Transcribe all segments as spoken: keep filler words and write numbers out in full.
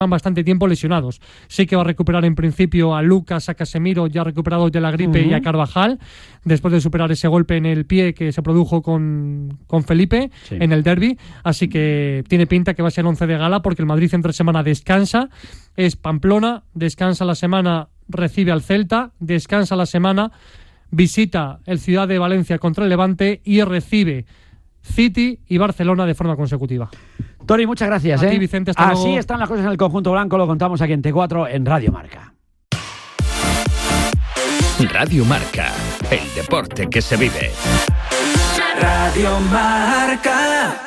bastante tiempo lesionados. Sí que va a recuperar en principio a Lucas, a Casemiro, ya recuperados de la gripe, uh-huh. y a Carvajal, después de superar ese golpe en el pie que se produjo con, con Felipe, sí. en el derbi. Así que tiene pinta que va a ser once de gala, porque el Madrid entre semana descansa, es Pamplona, descansa la semana, recibe al Celta, descansa la semana, visita el Ciudad de Valencia contra el Levante y recibe City y Barcelona de forma consecutiva. Tony, muchas gracias. A ¿eh? ti, Vicente, hasta Así luego. Están las cosas en el conjunto blanco, lo contamos aquí en T cuatro en Radio Marca. Radio Marca, el deporte que se vive. Radio Marca.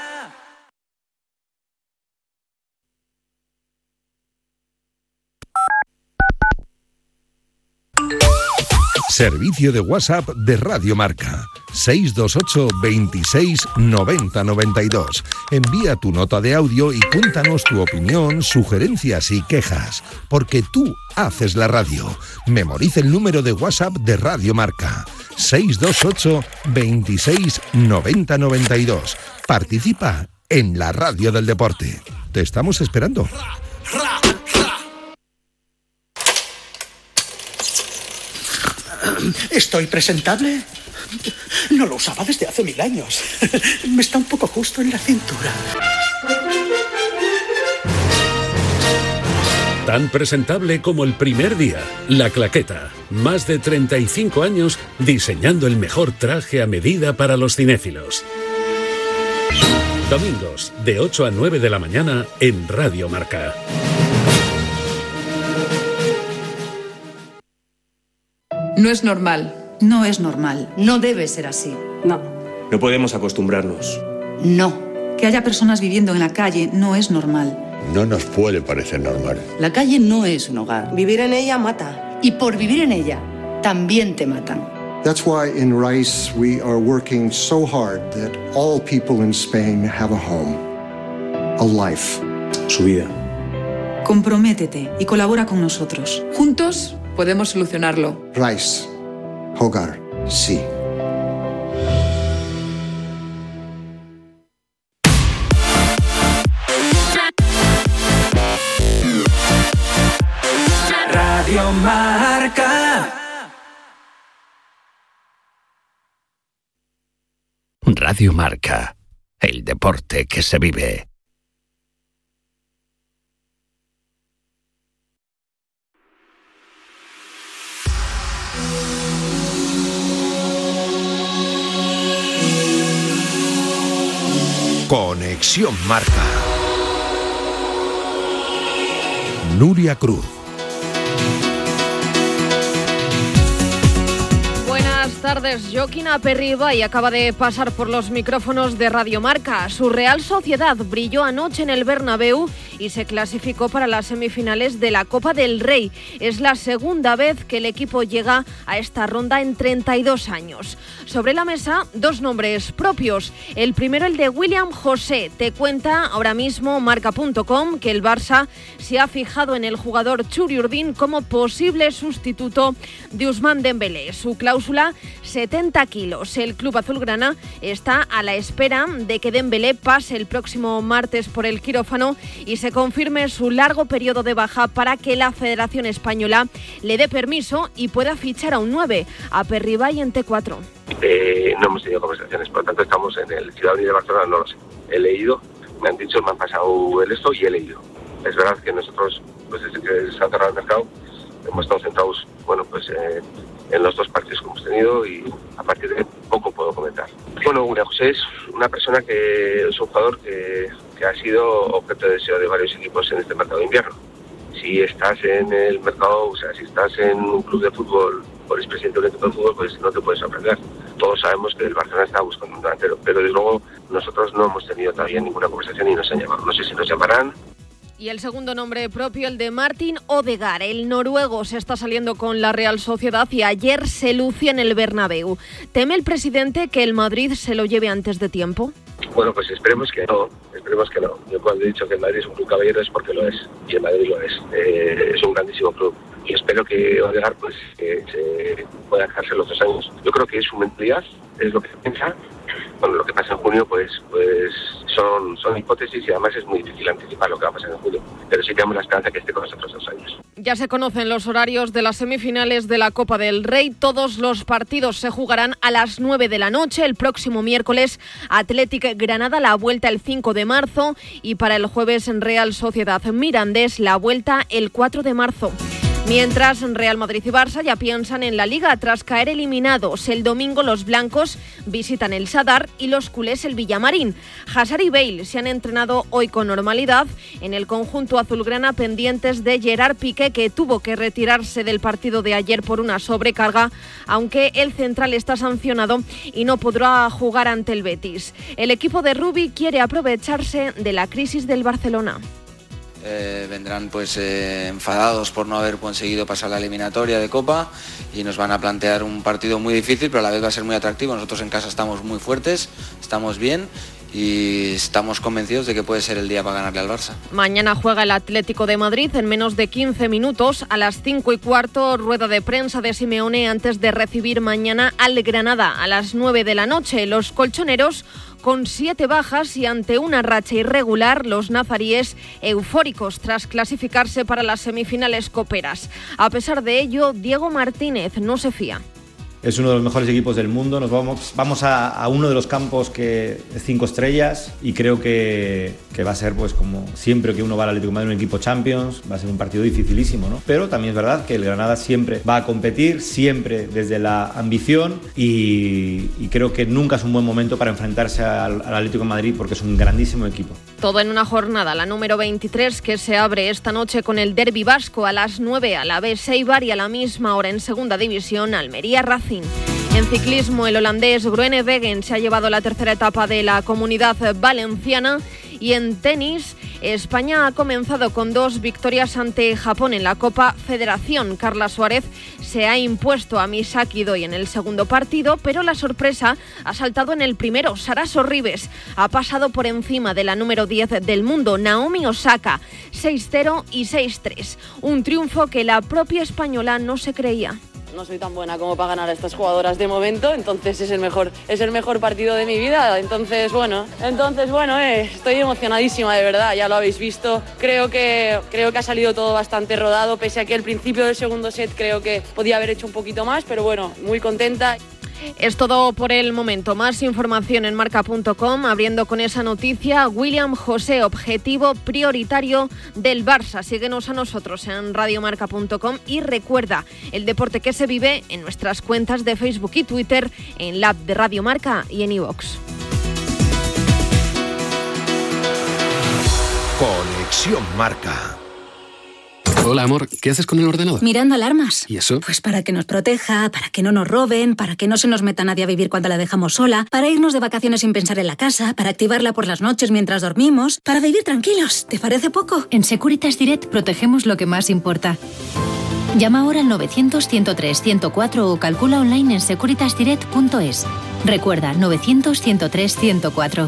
Servicio de WhatsApp de Radio Marca. seis dos ocho, veintiséis, noventa, noventa y dos. Envía tu nota de audio y cuéntanos tu opinión, sugerencias y quejas. Porque tú haces la radio. Memoriza el número de WhatsApp de Radio Marca. seis dos ocho, veintiséis, noventa, noventa y dos. Participa en la radio del deporte. Te estamos esperando. ¿Estoy presentable? No lo usaba desde hace mil años. Me está un poco justo en la cintura. Tan presentable como el primer día. La Claqueta. Más de treinta y cinco años diseñando el mejor traje a medida para los cinéfilos. Domingos, de ocho a nueve de la mañana en Radio Marca. No es normal. No es normal. No debe ser así. No. No podemos acostumbrarnos. No. Que haya personas viviendo en la calle no es normal. No nos puede parecer normal. La calle no es un hogar. Vivir en ella mata. Y por vivir en ella, también te matan. That's why in RICE we are working so hard that all people in Spain have a home, a life. Su vida. Comprométete y colabora con nosotros. Juntos podemos solucionarlo. RICE. Hogar. Sí. Radio Marca. Radio Marca, el deporte que se vive. Conexión Marca. Nuria Cruz. Buenas tardes. Joaquín Aperribay acaba de pasar por los micrófonos de Radio Marca. Su Real Sociedad brilló anoche en el Bernabéu y se clasificó para las semifinales de la Copa del Rey. Es la segunda vez que el equipo llega a esta ronda en treinta y dos años. Sobre la mesa, dos nombres propios. El primero, el de William José. Te cuenta ahora mismo Marca punto com que el Barça se ha fijado en el jugador Churi Urdin como posible sustituto de Ousmane Dembélé. Su cláusula, setenta kilos. El club azulgrana está a la espera de que Dembélé pase el próximo martes por el quirófano y se confirme su largo periodo de baja para que la Federación Española le dé permiso y pueda fichar a un nueve. Aperribay en T cuatro. Eh, no hemos tenido conversaciones, por lo tanto estamos en el Ciudad Unido de Barcelona, no lo sé. He leído, me han dicho, me han pasado el esto y he leído. Es verdad que nosotros, pues desde que se ha cerrado el mercado, hemos estado centrados, bueno, pues eh, en los dos partidos que hemos tenido y a partir de poco puedo comentar. Bueno, William José es una persona que es un jugador que, que ha sido objeto de deseo de varios equipos en este mercado de invierno. Si estás en el mercado, o sea, si estás en un club de fútbol o eres presidente de un equipo de fútbol, pues no te puedes sorprender. Todos sabemos que el Barcelona está buscando un delantero, pero desde luego nosotros no hemos tenido todavía ninguna conversación y nos han llamado. No sé si nos llamarán. Y el segundo nombre propio, el de Martin Odegaard. El noruego se está saliendo con la Real Sociedad y ayer se lució en el Bernabéu. ¿Teme el presidente que el Madrid se lo lleve antes de tiempo? Bueno, pues esperemos que no, esperemos que no. Yo cuando he dicho que el Madrid es un club caballero es porque lo es, y el Madrid lo es. Eh, es un grandísimo club. Y espero que Odegaard pues, eh, se pueda dejarse los dos años. Yo creo que es su mentalidad, es lo que piensa. Bueno, lo que pasa en junio pues pues son, son hipótesis y además es muy difícil anticipar lo que va a pasar en junio. pero sí tenemos la esperanza que esté con nosotros dos años. Ya se conocen los horarios de las semifinales de la Copa del Rey. Todos los partidos se jugarán a las nueve de la noche. El próximo miércoles, Athletic Granada, la vuelta el cinco de marzo. Y para el jueves, Real Sociedad Mirandés, la vuelta el cuatro de marzo. Mientras, Real Madrid y Barça ya piensan en la Liga tras caer eliminados. El domingo los blancos visitan el Sadar y los culés el Villamarín. Hazard y Bale se han entrenado hoy con normalidad en el conjunto azulgrana, pendientes de Gerard Piqué, que tuvo que retirarse del partido de ayer por una sobrecarga, aunque el central está sancionado y no podrá jugar ante el Betis. El equipo de Rubi quiere aprovecharse de la crisis del Barcelona. Eh, vendrán pues eh, enfadados por no haber conseguido pasar la eliminatoria de Copa y nos van a plantear un partido muy difícil, pero a la vez va a ser muy atractivo. Nosotros en casa estamos muy fuertes, estamos bien y estamos convencidos de que puede ser el día para ganarle al Barça. Mañana juega el Atlético de Madrid en menos de quince minutos. A las cinco y cuarto, rueda de prensa de Simeone antes de recibir mañana al Granada. A las nueve de la noche, los colchoneros con siete bajas y ante una racha irregular, los nazaríes eufóricos tras clasificarse para las semifinales coperas. A pesar de ello, Diego Martínez no se fía. Es uno de los mejores equipos del mundo. Nos vamos, vamos a, a uno de los campos que cinco estrellas y creo que, que va a ser, pues como siempre que uno va al Atlético de Madrid, un equipo Champions, va a ser un partido dificilísimo, ¿no? Pero también es verdad que el Granada siempre va a competir, siempre desde la ambición y, y creo que nunca es un buen momento para enfrentarse al, al Atlético de Madrid porque es un grandísimo equipo. Todo en una jornada, la número veintitrés, que se abre esta noche con el derbi vasco a las nueve, a la vez Eibar y a la misma hora en segunda división, Almería Racing. En ciclismo, el holandés Groenewegen se ha llevado la tercera etapa de la Comunidad Valenciana. Y en tenis, España ha comenzado con dos victorias ante Japón en la Copa Federación. Carla Suárez se ha impuesto a Misaki Doi en el segundo partido, pero la sorpresa ha saltado en el primero. Sara Sorribes ha pasado por encima de la número diez del mundo, Naomi Osaka, seis cero y seis tres. Un triunfo que la propia española no se creía. No soy tan buena como para ganar a estas jugadoras de momento, entonces es el mejor, es el mejor partido de mi vida. Entonces, bueno, entonces, bueno eh, estoy emocionadísima, de verdad, ya lo habéis visto. Creo que, creo que ha salido todo bastante rodado, pese a que el principio del segundo set creo que podía haber hecho un poquito más, pero bueno, muy contenta. Es todo por el momento. Más información en marca punto com, abriendo con esa noticia. William José, objetivo prioritario del Barça. Síguenos a nosotros en radio marca punto com y recuerda, el deporte que se vive en nuestras cuentas de Facebook y Twitter, en la app de Radio Marca y en iVoox. Conexión Marca. Hola, amor, ¿qué haces con el ordenador? Mirando alarmas. ¿Y eso? Pues para que nos proteja, para que no nos roben, para que no se nos meta nadie a vivir cuando la dejamos sola, para irnos de vacaciones sin pensar en la casa, para activarla por las noches mientras dormimos, para vivir tranquilos. ¿Te parece poco? En Securitas Direct protegemos lo que más importa. Llama ahora al novecientos, ciento tres, ciento cuatro o calcula online en securitas direct punto es. Recuerda, novecientos, ciento tres, ciento cuatro.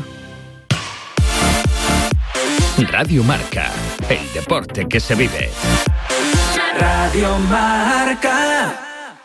Radio Marca, el deporte que se vive. Radio Marca.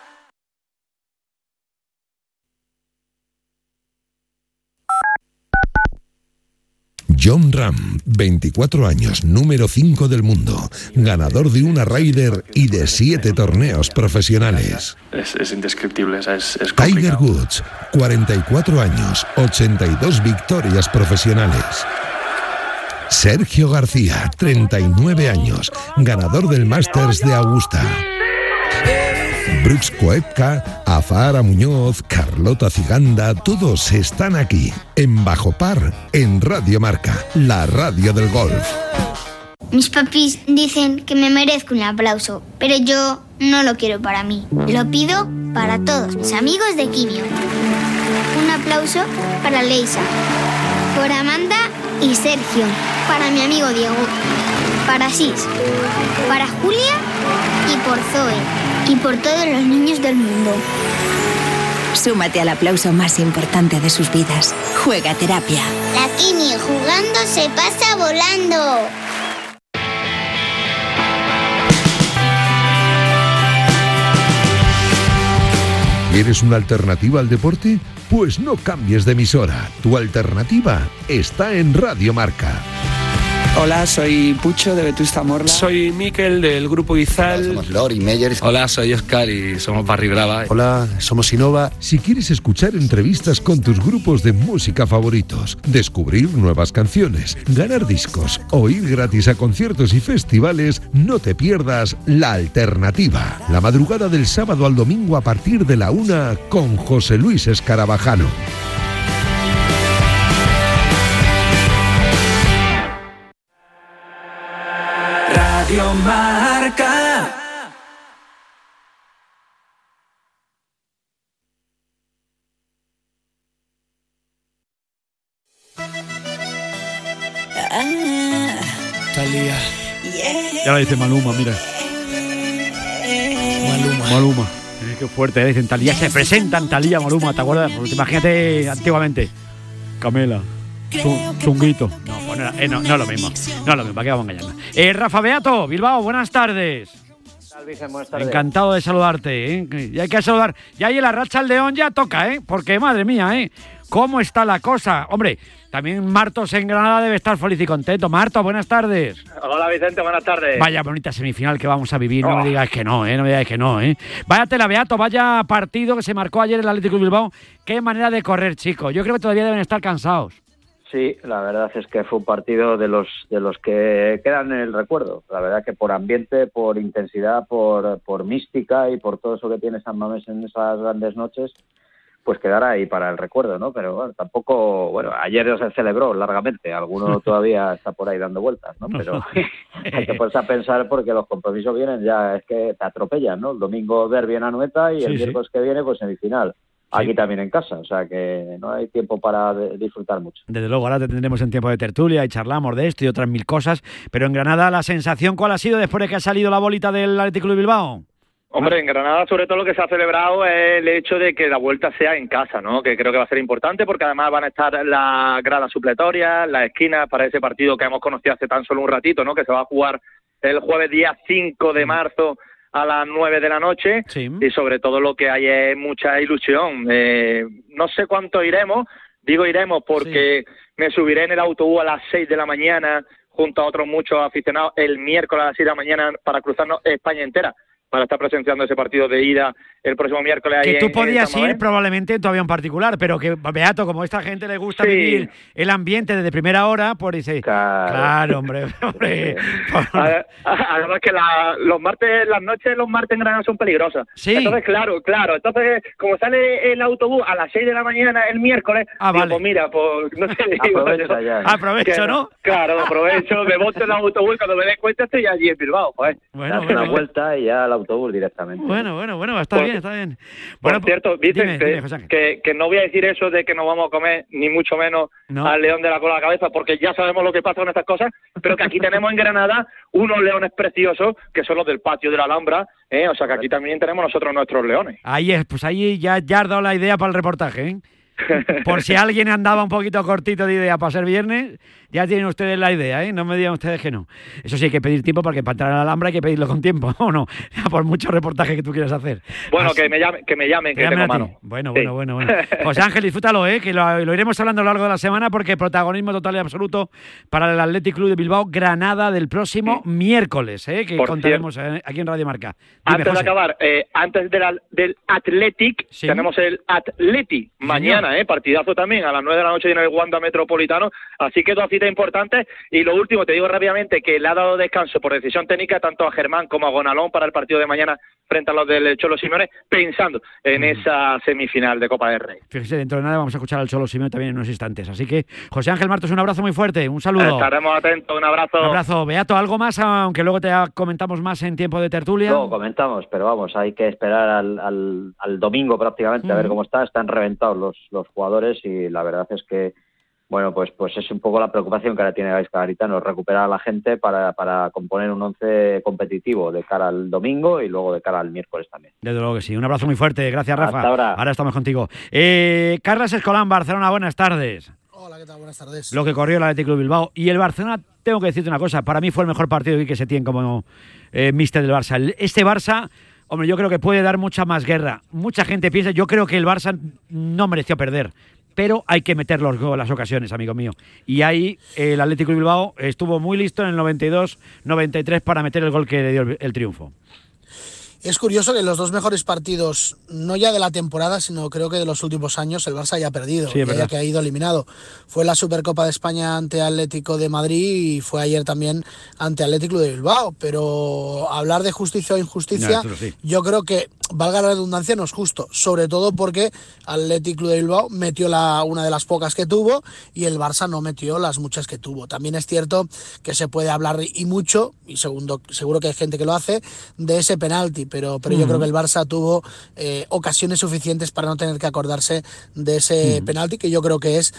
John Ram, veinticuatro años, número cinco del mundo, ganador de una Ryder y de siete torneos profesionales. Es, es indescriptible, o sea, es, es Tiger Woods, cuarenta y cuatro años, ochenta y dos victorias profesionales. Sergio García, treinta y nueve años, ganador del Masters de Augusta. Brooks Koepka, Azahara Muñoz, Carlota Ciganda, todos están aquí, en Bajo Par, en Radio Marca, la radio del golf. Mis papis dicen que me merezco un aplauso, pero yo no lo quiero para mí. Lo pido para todos mis amigos de Quimio. Un aplauso para Leisa, por Amanda y Sergio, para mi amigo Diego, para Sis, para Julia y por Zoe, y por todos los niños del mundo. Súmate al aplauso más importante de sus vidas. Juega Terapia. La Quini jugando se pasa volando. ¿Quieres una alternativa al deporte? Pues no cambies de emisora. Tu alternativa está en Radio Marca. Hola, soy Pucho de Vetusta Morla. Soy Miquel del Grupo Izal. Hola, somos Lori Meyers. Hola, soy Oscar y somos Barry Brava. Hola, somos Innova. Si quieres escuchar entrevistas con tus grupos de música favoritos, descubrir nuevas canciones, ganar discos o ir gratis a conciertos y festivales, no te pierdas La Alternativa. La madrugada del sábado al domingo a partir de la una con José Luis Escarabajano. Radio Marca. Talía. Ya lo dice Maluma, mira. Maluma. Maluma. Eh, qué fuerte, ¿eh? Dicen Talía. Se presentan Talía, Maluma, ¿te acuerdas? Pues imagínate antiguamente. Camela. Chunguito. No, pues no, eh, no, no es lo mismo. No es lo mismo, ¿para qué vamos a engañarnos? Eh, Rafa Beato, Bilbao, buenas tardes. Buenas tardes. Encantado de saludarte, ¿eh? Y hay que saludar. Ya ahí en la Racha al León ya toca, ¿eh? Porque, madre mía, ¿eh? ¿Cómo está la cosa? Hombre, también Martos en Granada debe estar feliz y contento. Martos, buenas tardes. Hola, Vicente, buenas tardes. Vaya bonita semifinal que vamos a vivir. No oh. me digas que no, ¿eh? No me digas que no, ¿eh? Vaya tela, Beato, vaya partido que se marcó ayer el Atlético de Bilbao. Qué manera de correr, chicos. Yo creo que todavía deben estar cansados. Sí, la verdad es que fue un partido de los de los que quedan en el recuerdo. La verdad que por ambiente, por intensidad, por, por mística y por todo eso que tiene San Mamés en esas grandes noches, pues quedará ahí para el recuerdo, ¿no? Pero bueno, tampoco, bueno, ayer se celebró largamente, alguno todavía está por ahí dando vueltas, ¿no? Pero hay que ponerse a pensar porque los compromisos vienen ya, es que te atropellan, ¿no? El domingo derbi en Anoeta y sí, el miércoles sí. que viene, pues semifinal. Aquí sí. también en casa, o sea que no hay tiempo para de, disfrutar mucho. Desde luego, ahora te tendremos en tiempo de tertulia y charlamos de esto y otras mil cosas, pero en Granada, ¿la sensación cuál ha sido después de que ha salido la bolita del Atlético de Bilbao? Hombre, en Granada sobre todo lo que se ha celebrado es el hecho de que la vuelta sea en casa, ¿no? Que creo que va a ser importante porque además van a estar las gradas supletorias, las esquinas para ese partido que hemos conocido hace tan solo un ratito, ¿no? Que se va a jugar el jueves día cinco de marzo a las nueve de la noche sí. y sobre todo lo que hay es mucha ilusión. Eh, no sé cuánto iremos, digo iremos porque sí. me subiré en el autobús a las seis de la mañana junto a otros muchos aficionados el miércoles a las seis de la mañana para cruzarnos España entera, para estar presenciando ese partido de ida el próximo miércoles. Que ahí tú en, podías en ir probablemente en tu avión particular, pero que, Beato, como a esta gente le gusta sí. vivir el ambiente desde primera hora, pues dice, claro, claro hombre. hombre Además que la, los martes, las noches los martes en Granada son peligrosas. Sí. Entonces, claro, claro. Entonces, como sale el autobús a las seis de la mañana el miércoles, ah, digo, vale. pues mira, pues no sé. Aprovecho, digo, ya. Aprovecho, que, ¿no? Claro, aprovecho, me monto en el autobús y cuando me dé cuenta estoy allí en Bilbao, pues. Bueno, hace bueno, una vuelta y ya al autobús directamente. Bueno, bueno, bueno, está pues, bien, está bien. Bueno, por cierto, dicen dime, que, dime, que, que no voy a decir eso de que nos vamos a comer, ni mucho menos no. al león de la cola a la cabeza, porque ya sabemos lo que pasa con estas cosas, pero que aquí tenemos en Granada unos leones preciosos, que son los del patio de la Alhambra, ¿eh? O sea que aquí también tenemos nosotros nuestros leones. Ahí es, pues ahí ya, ya has dado la idea para el reportaje, ¿eh? Por si alguien andaba un poquito cortito de idea para ser viernes, ya tienen ustedes la idea, ¿eh? No me digan ustedes que no. Eso sí, hay que pedir tiempo porque para entrar a la Alhambra hay que pedirlo con tiempo, ¿o no? Por mucho reportaje que tú quieras hacer. Bueno, Así, que me llamen, que me llamen, que tengo mano. Bueno, sí. bueno, bueno, bueno. José Ángel, disfrútalo, ¿eh? Que lo, lo iremos hablando a lo largo de la semana porque protagonismo total y absoluto para el Athletic Club de Bilbao, Granada del próximo sí. miércoles, ¿eh? Que Por contaremos eh, aquí en Radio Marca. Dime, antes José. de acabar, eh, antes de la, del Athletic, sí. tenemos el Atleti mañana, ¿eh? Partidazo también a las nueve de la noche en el Wanda Metropolitano, así que dos citas importantes. Y lo último, te digo rápidamente que le ha dado descanso por decisión técnica tanto a Germán como a Gonalón para el partido de mañana frente a los del Cholo Simeone, pensando en mm. esa semifinal de Copa del Rey. Fíjese, dentro de nada vamos a escuchar al Cholo Simeone también en unos instantes, así que José Ángel Martos, un abrazo muy fuerte, un saludo. Estaremos atentos, un abrazo. Un abrazo. Beato, ¿algo más, aunque luego te comentamos más en tiempo de tertulia? No, comentamos, pero vamos, hay que esperar al, al, al domingo prácticamente mm. a ver cómo está, están reventados los, los jugadores y la verdad es que bueno, pues pues es un poco la preocupación que ahora tiene Gaisca Garitano, recuperar a la gente para, para componer un once competitivo de cara al domingo y luego de cara al miércoles también. Desde luego que sí. Un abrazo muy fuerte. Gracias, Rafa. Hasta ahora. Ahora estamos contigo. Eh, Carlos Escolán, Barcelona, buenas tardes. Hola, ¿qué tal? Buenas tardes. Lo que corrió el Atlético de Bilbao. Y el Barcelona, tengo que decirte una cosa, para mí fue el mejor partido de Quique Setién como eh, míster del Barça. Este Barça, hombre, yo creo que puede dar mucha más guerra. Mucha gente piensa, yo creo que el Barça no mereció perder. pero hay que meter los goles, las ocasiones, amigo mío. Y ahí el Atlético de Bilbao estuvo muy listo en el noventa y dos noventa y tres para meter el gol que le dio el, el triunfo. Es curioso que los dos mejores partidos, no ya de la temporada, sino creo que de los últimos años, el Barça haya perdido, sí, que, que ha ido eliminado. Fue la Supercopa de España ante Atlético de Madrid y fue ayer también ante Atlético de Bilbao. Pero hablar de justicia o injusticia, no, sí. yo creo que, valga la redundancia, no es justo. Sobre todo porque Atlético de Bilbao metió la, una de las pocas que tuvo y el Barça no metió las muchas que tuvo. También es cierto que se puede hablar y mucho, y segundo, seguro que hay gente que lo hace, de ese penalti. Pero, pero yo uh-huh. creo que el Barça tuvo eh, ocasiones suficientes para no tener que acordarse de ese uh-huh. penalti, que yo creo que es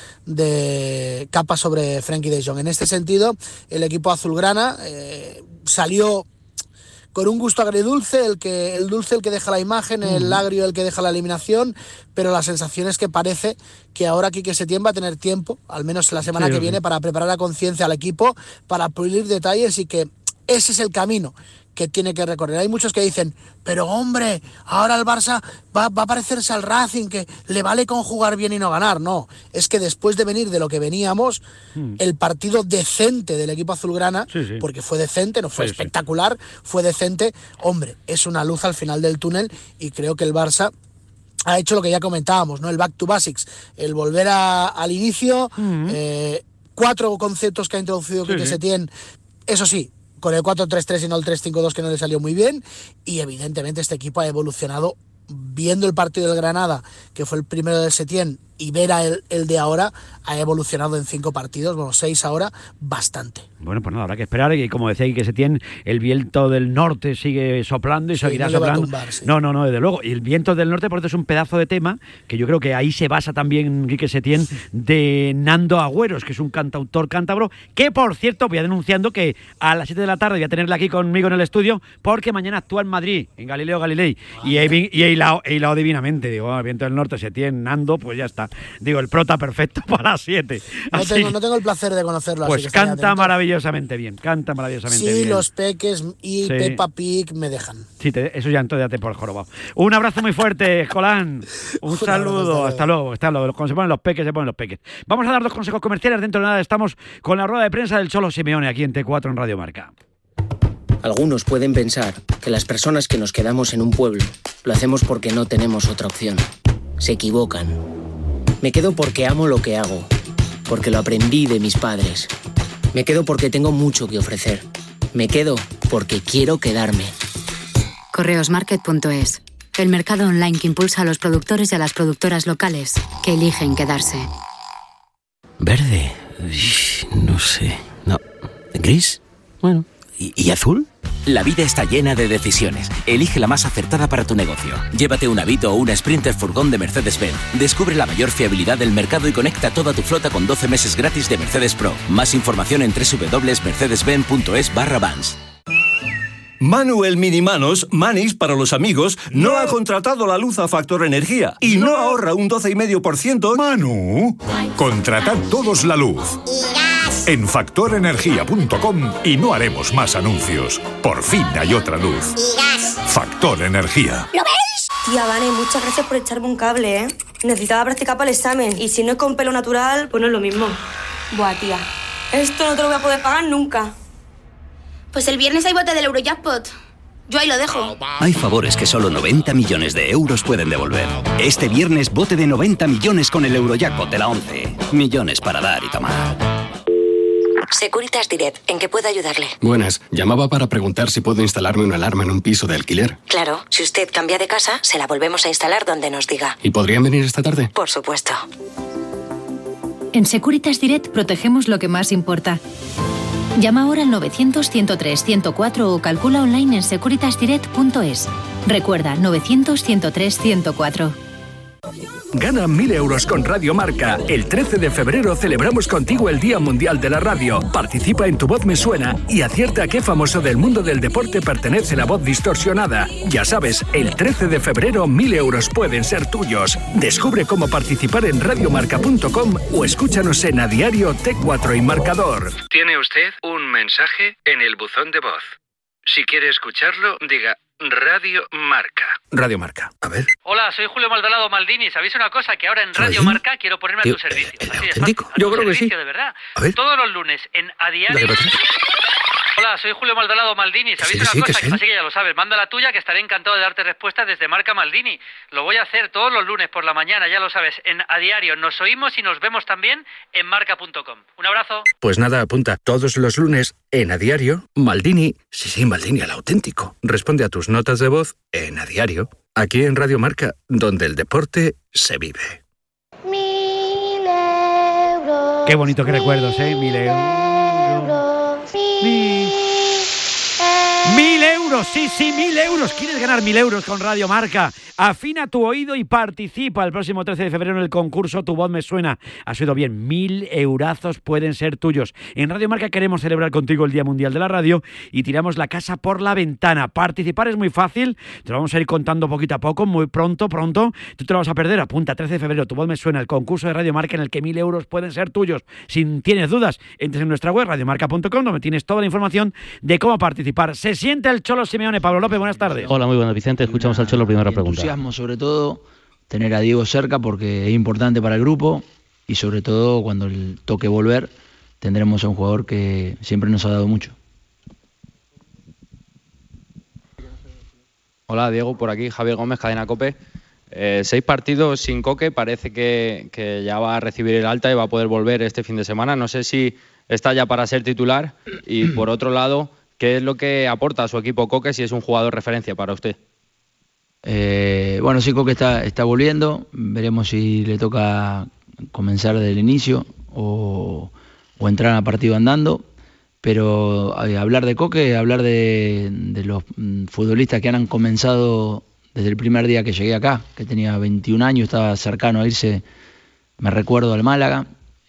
de capa sobre Frenkie de Jong. En este sentido, el equipo azulgrana eh, salió con un gusto agridulce, el que el dulce el que deja la imagen, el uh-huh. agrio el que deja la eliminación, pero la sensación es que parece que ahora Quique Setién va a tener tiempo, al menos la semana sí, que sí. viene, para preparar a conciencia al equipo, para pulir detalles, y que ese es el camino que tiene que recorrer. Hay muchos que dicen, pero hombre, ahora el Barça va, va a parecerse al Racing, que le vale con jugar bien y no ganar. No, es que después de venir de lo que veníamos, hmm. el partido decente del equipo azulgrana, sí, sí. porque fue decente, no fue sí, espectacular, sí. fue decente, hombre, es una luz al final del túnel, y creo que el Barça ha hecho lo que ya comentábamos, ¿no? El back to basics, el volver a, al inicio, hmm. eh, cuatro conceptos que ha introducido sí, que sí. Setién, eso sí, con el cuatro tres tres y no el tres cinco dos, que no le salió muy bien, y evidentemente este equipo ha evolucionado. Viendo el partido del Granada, que fue el primero del Setién, y ver a el, el de ahora, ha evolucionado en cinco partidos, bueno, seis ahora, bastante. Bueno, pues nada, habrá que esperar, y como decía Quique Setién, el viento del norte sigue soplando y sí, seguirá no soplando. Tumbar, sí. No, no, no, desde luego. Y el viento del norte, por eso es un pedazo de tema, que yo creo que ahí se basa también Quique Setién, de Nando Agüeros, que es un cantautor cántabro, que por cierto, voy a denunciando que a las siete de la tarde voy a tenerla aquí conmigo en el estudio, porque mañana actúa en Madrid, en Galileo Galilei, ah, y he, y he hilado, he hilado divinamente, digo, oh, el viento del norte, Setién, Nando, pues ya está. Digo, el prota perfecto para las siete. No tengo, no tengo el placer de conocerlo. Pues así que canta maravillosamente bien, canta maravillosamente sí, bien. Sí, los Peques y sí. Peppa Pig me dejan. Sí, te, eso ya entonces ya te por jorobado. Un abrazo muy fuerte, Escolán. Un, Un saludo, hasta luego. Hasta luego. Cuando se ponen los Peques, se ponen los Peques. Vamos a dar dos consejos comerciales. Dentro de nada estamos con la rueda de prensa del Cholo Simeone aquí en T cuatro en Radio Marca. Algunos pueden pensar que las personas que nos quedamos en un pueblo lo hacemos porque no tenemos otra opción. Se equivocan. Me quedo porque amo lo que hago, porque lo aprendí de mis padres. Me quedo porque tengo mucho que ofrecer. Me quedo porque quiero quedarme. Correosmarket punto es, el mercado online que impulsa a los productores y a las productoras locales que eligen quedarse. Verde, no sé, no. ¿Gris? Bueno. ¿Y, y azul? La vida está llena de decisiones. Elige la más acertada para tu negocio. Llévate un Avito o una Sprinter furgón de Mercedes-Benz. Descubre la mayor fiabilidad del mercado y conecta toda tu flota con doce meses gratis de Mercedes Pro. Más información en doble u doble u doble u punto mercedes benz punto es barra vans. Manuel Minimanos, Manis para los amigos, no ha contratado la luz a Factor Energía y no ahorra un doce coma cinco por ciento. Manu, contratad todos la luz en factor energía punto com y no haremos más anuncios. Por fin hay otra luz. Factor Energía. ¿Lo veis? Tía, Vane, muchas gracias por echarme un cable, ¿eh? Necesitaba practicar para el examen y si no es con pelo natural, pues no es lo mismo. Buah, tía, esto no te lo voy a poder pagar nunca. Pues el viernes hay bote del Eurojackpot. Yo ahí lo dejo. Hay favores que solo noventa millones de euros pueden devolver. Este viernes bote de noventa millones con el Eurojackpot de la once. Millones para dar y tomar. Securitas Direct, ¿en qué puedo ayudarle? Buenas, llamaba para preguntar si puedo instalarme una alarma en un piso de alquiler. Claro, si usted cambia de casa, se la volvemos a instalar donde nos diga. ¿Y podrían venir esta tarde? Por supuesto. En Securitas Direct protegemos lo que más importa. Llama ahora al novecientos, ciento tres, ciento cuatro o calcula online en securitas direct punto es. Recuerda, novecientos, ciento tres, ciento cuatro. Gana mil euros con Radio Marca. El trece de febrero celebramos contigo el Día Mundial de la Radio. Participa en Tu Voz Me Suena y acierta a qué famoso del mundo del deporte pertenece la voz distorsionada. Ya sabes, el trece de febrero mil euros pueden ser tuyos. Descubre cómo participar en radiomarca punto com o escúchanos en A Diario, T cuatro y Marcador. Tiene usted un mensaje en el buzón de voz. Si quiere escucharlo, diga... Radio Marca. Radio Marca. A ver. Hola, soy Julio Maldonado Maldini. ¿Sabéis una cosa? Que ahora en Radio Marca quiero ponerme a tu servicio. ¿El, el Así auténtico? de Yo creo que sí. De verdad. A ver. Todos los lunes en A Diario. Hola, soy Julio Maldonado Maldini. ¿Sabéis Sí, una sí, cosa? que sí. Así que ya lo sabes. Manda la tuya, que estaré encantado de darte respuestas desde Marca Maldini. Lo voy a hacer todos los lunes por la mañana, ya lo sabes, en A Diario. Nos oímos y nos vemos también en marca punto com. Un abrazo. Pues nada, apunta. Todos los lunes en A Diario, Maldini. Sí, sí, Maldini, el auténtico. Responde a tus notas de voz en A Diario. Aquí en Radio Marca, donde el deporte se vive. Mil euros. Qué bonito que recuerdos, ¿eh? Mil euros. Mil, mil euros, sí, sí, mil euros. ¿Quieres ganar mil euros con Radio Marca? Afina tu oído y participa el próximo trece de febrero en el concurso Tu Voz Me Suena. Has oído bien, mil eurazos pueden ser tuyos. En Radio Marca queremos celebrar contigo el Día Mundial de la Radio y tiramos la casa por la ventana. Participar es muy fácil, te lo vamos a ir contando poquito a poco, muy pronto, pronto. Tú te lo vas a perder, apunta, trece de febrero, Tu Voz Me Suena, el concurso de Radio Marca en el que mil euros pueden ser tuyos. Si tienes dudas, entres en nuestra web, radio marca punto com, donde tienes toda la información de cómo participar. Se siente el Cholo Simeone. Pablo López, buenas tardes. Hola, muy buenas, Vicente. Escuchamos al Cholo, primera pregunta. Entusiasmo, sobre todo, tener a Diego cerca porque es importante para el grupo y sobre todo cuando el toque volver tendremos a un jugador que siempre nos ha dado mucho. Hola, Diego, por aquí, Javier Gómez, Cadena COPE. Eh, seis partidos sin Coque, parece que, que ya va a recibir el alta y va a poder volver este fin de semana. No sé si está ya para ser titular y, por otro lado, ¿qué es lo que aporta a su equipo Coque si es un jugador referencia para usted? Eh, bueno, sí, Coque está, está volviendo. Veremos si le toca comenzar desde el inicio o, o entrar a partido andando. Pero eh, hablar de Coque, hablar de, de los mm, futbolistas que han comenzado desde el primer día que llegué acá, que tenía veintiún años, estaba cercano a irse, me recuerdo, al Málaga.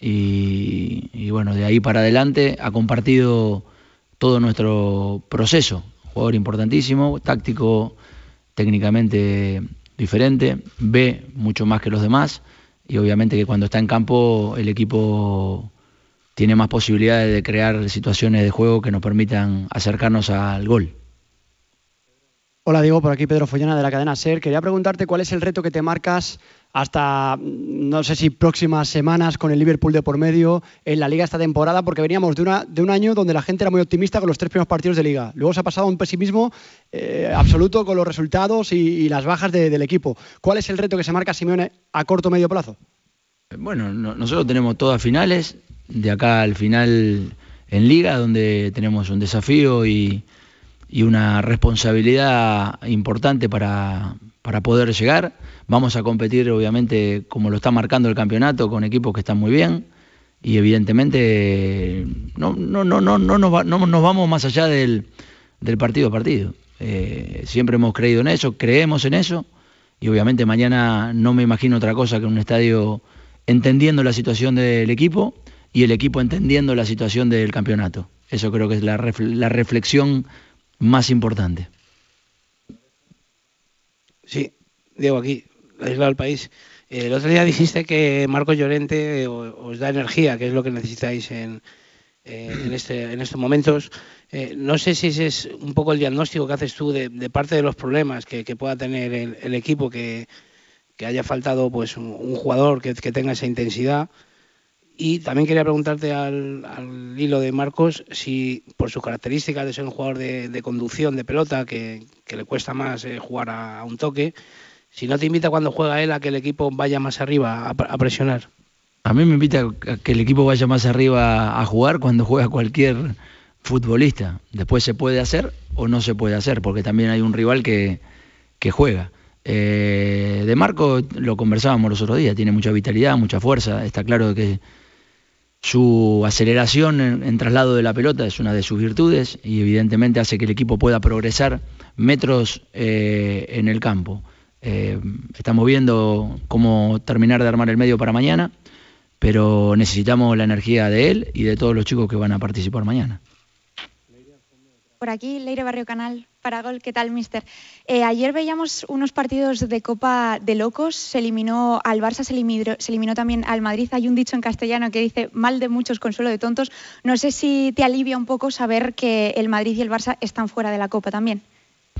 Y, y bueno, de ahí para adelante ha compartido todo nuestro proceso. Jugador importantísimo, táctico, técnicamente diferente, ve mucho más que los demás y obviamente que cuando está en campo el equipo tiene más posibilidades de crear situaciones de juego que nos permitan acercarnos al gol. Hola Diego, por aquí Pedro Follana de la cadena SER. Quería preguntarte cuál es el reto que te marcas hasta, no sé si próximas semanas, con el Liverpool de por medio en la Liga esta temporada, porque veníamos de, una, de un año donde la gente era muy optimista con los tres primeros partidos de Liga. Luego se ha pasado a un pesimismo eh, absoluto con los resultados y, y las bajas de, del equipo. ¿Cuál es el reto que se marca Simeone a corto o medio plazo? Bueno, no, nosotros tenemos todas finales, de acá al final en Liga, donde tenemos un desafío y, y una responsabilidad importante para, para poder llegar. Vamos a competir, obviamente, como lo está marcando el campeonato, con equipos que están muy bien y evidentemente no, no, no, no, no, nos, va, no nos vamos más allá del, del partido a partido. Eh, siempre hemos creído en eso, creemos en eso y obviamente mañana no me imagino otra cosa que un estadio entendiendo la situación del equipo y el equipo entendiendo la situación del campeonato. Eso creo que es la, ref, la reflexión más importante. Sí, Diego, aquí, aislado del país. Eh, el otro día dijiste que Marcos Llorente os da energía, que es lo que necesitáis en, eh, en, este, en estos momentos. Eh, no sé si ese es un poco el diagnóstico que haces tú de, de parte de los problemas que, que pueda tener el, el equipo, que, que haya faltado pues un, un jugador que, que tenga esa intensidad. Y también quería preguntarte al, al hilo de Marcos si por sus características de ser un jugador de, de conducción de pelota, que, que le cuesta más eh, jugar a, a un toque, si no te invita cuando juega él a que el equipo vaya más arriba a, a presionar. A mí me invita a que el equipo vaya más arriba a jugar cuando juega cualquier futbolista. Después se puede hacer o no se puede hacer, porque también hay un rival que, que juega. Eh, de Marco lo conversábamos los otros días, tiene mucha vitalidad, mucha fuerza, está claro que su aceleración en, en traslado de la pelota es una de sus virtudes y evidentemente hace que el equipo pueda progresar metros eh, en el campo. Eh, estamos viendo cómo terminar de armar el medio para mañana, pero necesitamos la energía de él y de todos los chicos que van a participar mañana. Por aquí, Leire Barrio Canal, para Gol. ¿Qué tal, mister? Eh, ayer veíamos unos partidos de Copa de locos. Se eliminó al Barça, se eliminó, se eliminó también al Madrid. Hay un dicho en castellano que dice mal de muchos, consuelo de tontos. No sé si te alivia un poco saber que el Madrid y el Barça están fuera de la Copa también.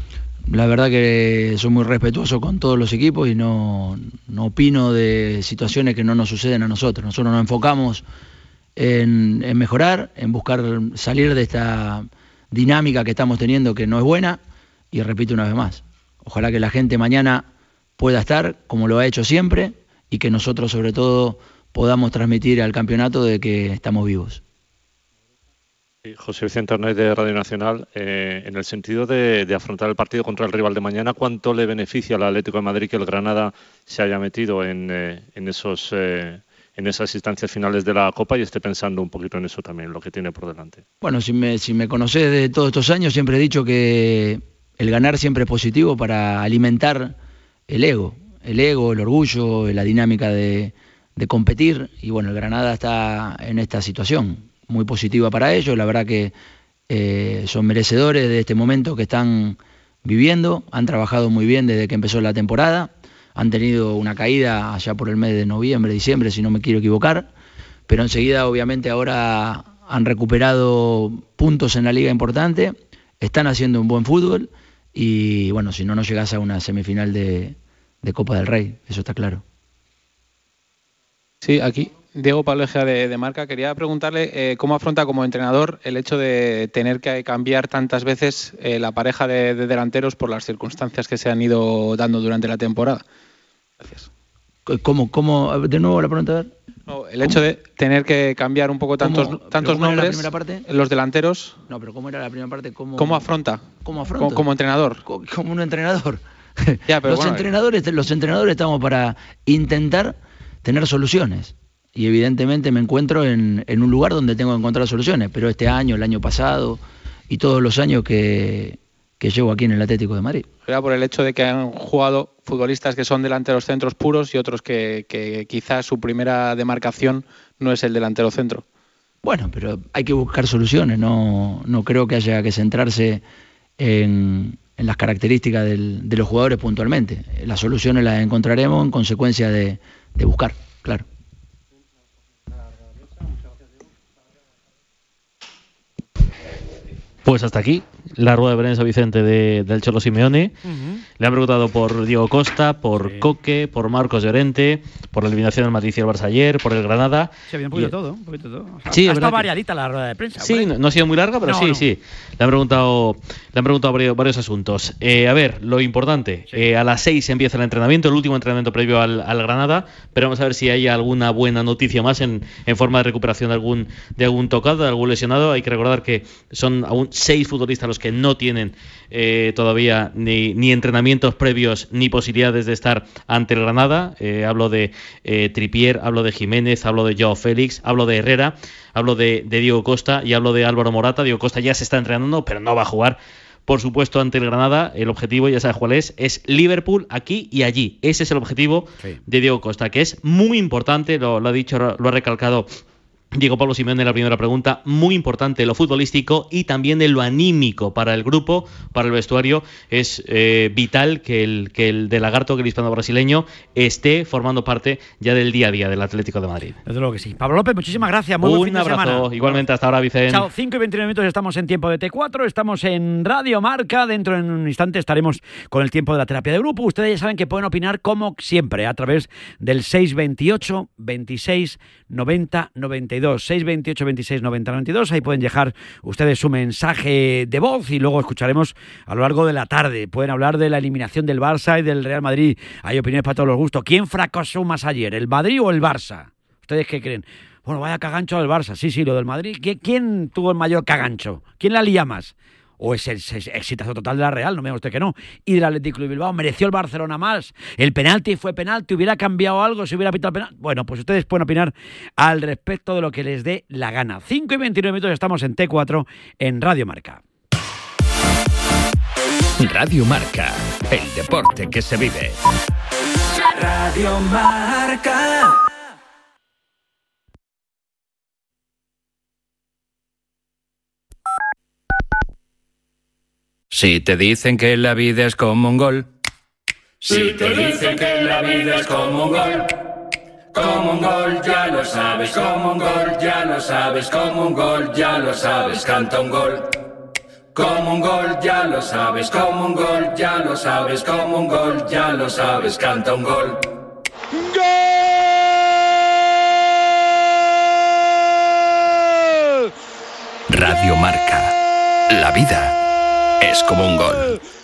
la verdad que soy muy respetuoso con todos los equipos y no, no opino de situaciones que no nos suceden a nosotros. Nosotros nos enfocamos en, en mejorar, en buscar salir de esta dinámica que estamos teniendo que no es buena, y repito una vez más, ojalá que la gente mañana pueda estar como lo ha hecho siempre y que nosotros sobre todo podamos transmitir al campeonato de que estamos vivos. José Vicente Arnaiz de Radio Nacional, eh, en el sentido de, de afrontar el partido contra el rival de mañana, ¿cuánto le beneficia al Atlético de Madrid que el Granada se haya metido en, eh, en, esos, eh, en esas instancias finales de la Copa y esté pensando un poquito en eso también, lo que tiene por delante? Bueno, si me, si me conocés de todos estos años, siempre he dicho que el ganar siempre es positivo para alimentar el ego, el ego, el orgullo, la dinámica de, de competir, y bueno, el Granada está en esta situación muy positiva para ellos. La verdad que eh, son merecedores de este momento que están viviendo, han trabajado muy bien desde que empezó la temporada, han tenido una caída allá por el mes de noviembre, diciembre, si no me quiero equivocar, pero enseguida obviamente ahora han recuperado puntos en la liga importante, están haciendo un buen fútbol y bueno, si no, no llegas a una semifinal de, de Copa del Rey, eso está claro. Sí, aquí Diego Pablo Egea de, de Marca, quería preguntarle eh, cómo afronta como entrenador el hecho de tener que cambiar tantas veces eh, la pareja de, de delanteros por las circunstancias que se han ido dando durante la temporada. Gracias. ¿Cómo? ¿Cómo? De nuevo la pregunta, a ver. No, el hecho de tener que cambiar un poco tantos, ¿Cómo? tantos ¿Cómo nombres, era la primera parte? los delanteros. No, pero ¿cómo era la primera parte? ¿Cómo, ¿Cómo afronta? ¿Cómo afronta? Como, como entrenador. Como, como un entrenador. Ya, pero los, bueno, entrenadores, los entrenadores estamos para intentar tener soluciones. Y evidentemente me encuentro en, en un lugar donde tengo que encontrar soluciones, pero este año, el año pasado y todos los años que, que llevo aquí en el Atlético de Madrid. Era por el hecho de que han jugado futbolistas que son delanteros centros puros y otros que, que quizás su primera demarcación no es el delantero centro. Bueno, pero hay que buscar soluciones, no, no creo que haya que centrarse en, en las características del, de los jugadores puntualmente. Las soluciones las encontraremos en consecuencia de, de buscar, claro. Pues hasta aquí la rueda de prensa, Vicente, de, del Cholo Simeone. Uh-huh. Le han preguntado por Diego Costa, por sí. Coque, por Marcos Llorente, por la eliminación del Madrid y el Barça ayer, por el Granada. Sí, había un poquito y... todo, un poquito todo. O sea, sí, ha estado variadita la rueda de prensa. Sí, no, no ha sido muy larga, pero no, sí, no. sí. Le han preguntado, le han preguntado varios, varios asuntos. Eh, a ver, lo importante, sí. eh, a las seis empieza el entrenamiento, el último entrenamiento previo al, al Granada, pero vamos a ver si hay alguna buena noticia más en, en forma de recuperación de algún, de algún tocado, de algún lesionado. Hay que recordar que son aún seis futbolistas los que no tienen eh, todavía ni, ni entrenamientos previos ni posibilidades de estar ante el Granada. Eh, hablo de eh, Trippier, hablo de Jiménez, hablo de Joao Félix, hablo de Herrera, hablo de, de Diego Costa y hablo de Álvaro Morata. Diego Costa ya se está entrenando, pero no va a jugar, por supuesto, ante el Granada. El objetivo, ya sabes cuál es, es Liverpool aquí y allí. Ese es el objetivo sí. de Diego Costa, que es muy importante, lo, lo ha dicho, lo ha recalcado Diego Pablo Simeone en la primera pregunta, muy importante lo futbolístico y también en lo anímico para el grupo, para el vestuario. Es eh, vital que el, que el de Lagarto, que el hispano brasileño, esté formando parte ya del día a día del Atlético de Madrid. Desde luego que sí. Pablo López, muchísimas gracias. Muy buen fin de semana. Un abrazo. Igualmente, hasta ahora, Vicente. Chao, cinco y veintinueve minutos, estamos en tiempo de T cuatro, estamos en Radio Marca. Dentro en un instante estaremos con el tiempo de la terapia de grupo. Ustedes ya saben que pueden opinar como siempre a través del seis veintiocho, veintiséis, noventa, noventa y dos. seis veintiocho, veintiséis, noventa, noventa y dos. Ahí pueden dejar ustedes su mensaje de voz y luego escucharemos a lo largo de la tarde. Pueden hablar de la eliminación del Barça y del Real Madrid. Hay opiniones para todos los gustos. ¿Quién fracasó más ayer, el Madrid o el Barça? ¿Ustedes qué creen? Bueno, vaya cagancho del Barça. Sí, sí, lo del Madrid. ¿Quién tuvo el mayor cagancho? ¿Quién la lía más? ¿O es el exitazo total de la Real? No me diga usted que no. Y del Athletic Club de Bilbao, ¿mereció el Barcelona más? ¿El penalti fue penalti? ¿Hubiera cambiado algo si hubiera pitado el penalti? Bueno, pues ustedes pueden opinar al respecto de lo que les dé la gana. cinco y veintinueve minutos, estamos en T cuatro, en Radio Marca. Radio Marca, el deporte que se vive. Radio Marca. Si te dicen que la vida es como un gol. Si te dicen que la vida es como un gol. Como un gol, ya lo sabes. Como un gol, ya lo sabes. Como un gol, ya lo sabes. Canta un gol. Como un gol, ya lo sabes, como un gol, ya lo sabes, como un gol, ya lo sabes, canta un gol. Radio Marca. La vida es como un gol.